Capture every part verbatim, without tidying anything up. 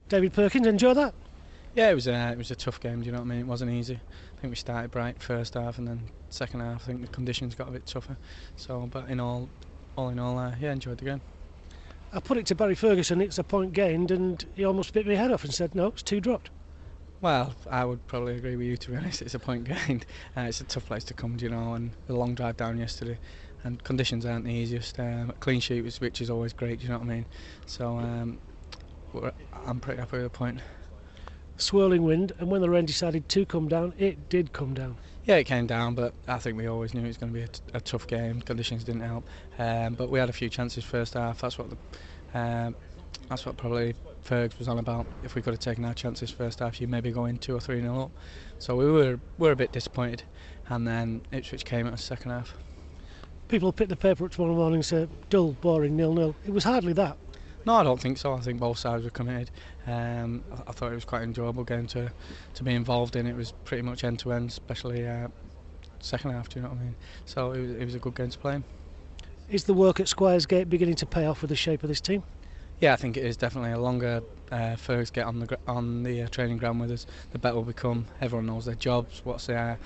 David Perkins, enjoy that? Yeah, it was a it was a tough game. Do you know what I mean? It wasn't easy. I think we started bright first half, and then second half, I think the conditions got a bit tougher. So, but in all, all in all, uh, yeah, enjoyed the game. I put it to Barry Ferguson, it's a point gained, and he almost bit my head off and said, no, it's two dropped. Well, I would probably agree with you, to be honest. It's a point gained. Uh, it's a tough place to come, do you know, and a long drive down yesterday, and conditions aren't the easiest. Um, a clean sheet, was, which is always great, do you know what I mean? So, um, we're, I'm pretty happy with the point. Swirling wind, and when the rain decided to come down, it did come down. Yeah, it came down, but I think we always knew it was going to be a, t- a tough game. Conditions didn't help, um, but we had a few chances first half. That's what the, um, that's what probably Fergs was on about. If we could have taken our chances first half, you maybe go in two or three nil up. So we were were a bit disappointed, and then Ipswich came at us second half. People pick the paper up tomorrow morning and say, dull, boring, nil nil. It was hardly that. No, I don't think so. I think both sides were committed. Um, I, I thought it was quite an enjoyable game to to be involved in. It was pretty much end to end, especially uh, second half. Do you know what I mean? So it was, it was a good game to play in. Is the work at Squires Gate beginning to pay off with the shape of this team? Yeah, I think it is definitely. A longer uh, Fergs get on the gr- on the uh, training ground with us, the better we'll become. Everyone knows their jobs, what's uh,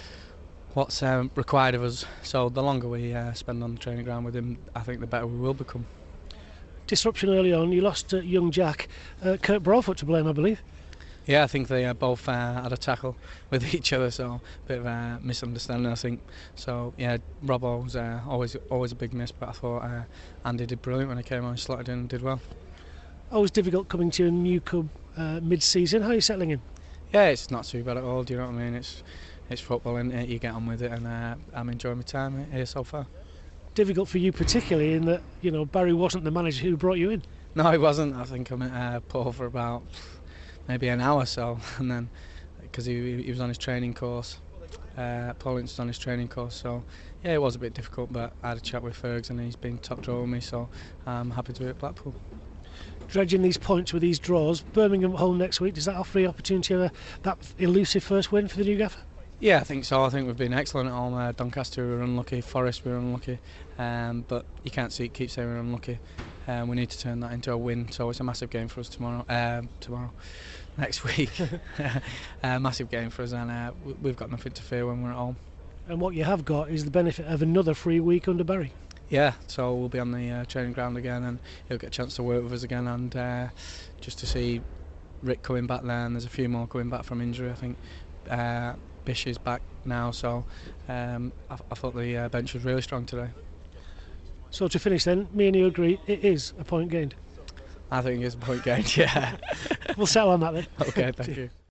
what's um, required of us. So the longer we uh, spend on the training ground with him, I think the better we will become. Disruption early on, you lost uh, young Jack. Uh, Kurt Broadfoot to blame, I believe. Yeah, I think they uh, both uh, had a tackle with each other, so a bit of a misunderstanding, I think. So yeah, Robbo was uh, always always a big miss, but I thought uh, Andy did brilliant when he came on, he slotted in and did well. Always difficult coming to a new club uh, mid-season. How are you settling in? Yeah, it's not too bad at all. Do you know what I mean? It's it's football, and you get on with it, and uh, I'm enjoying my time here so far. Difficult for you particularly in that, you know, Barry wasn't the manager who brought you in. No, he wasn't. I think I'm at uh, Paul for about maybe an hour or so, and then because he, he was on his training course, uh, Paul Ince was on his training course, so yeah, it was a bit difficult, but I had a chat with Fergs and he's been top drawer with me, so I'm happy to be at Blackpool. Dredging these points with these draws, Birmingham at home next week, does that offer the opportunity of a, that elusive first win for the new gaffer? Yeah, I think so. I think we've been excellent at home. Uh, Doncaster we were unlucky, Forest we were unlucky, um, but you can't see, keep saying we're unlucky. Um, we need to turn that into a win, so it's a massive game for us tomorrow. Um, tomorrow, next week, a massive game for us, and uh, we've got nothing to fear when we're at home. And what you have got is the benefit of another free week under Barry. Yeah, so we'll be on the uh, training ground again, and he'll get a chance to work with us again, and uh, just to see Rick coming back there, and there's a few more coming back from injury. I think uh, Bish is back now, so um, I, I thought the uh, bench was really strong today. So to finish then, me and you agree it is a point gained. I think it's a point gained, yeah. We'll settle on that then. Okay, thank you.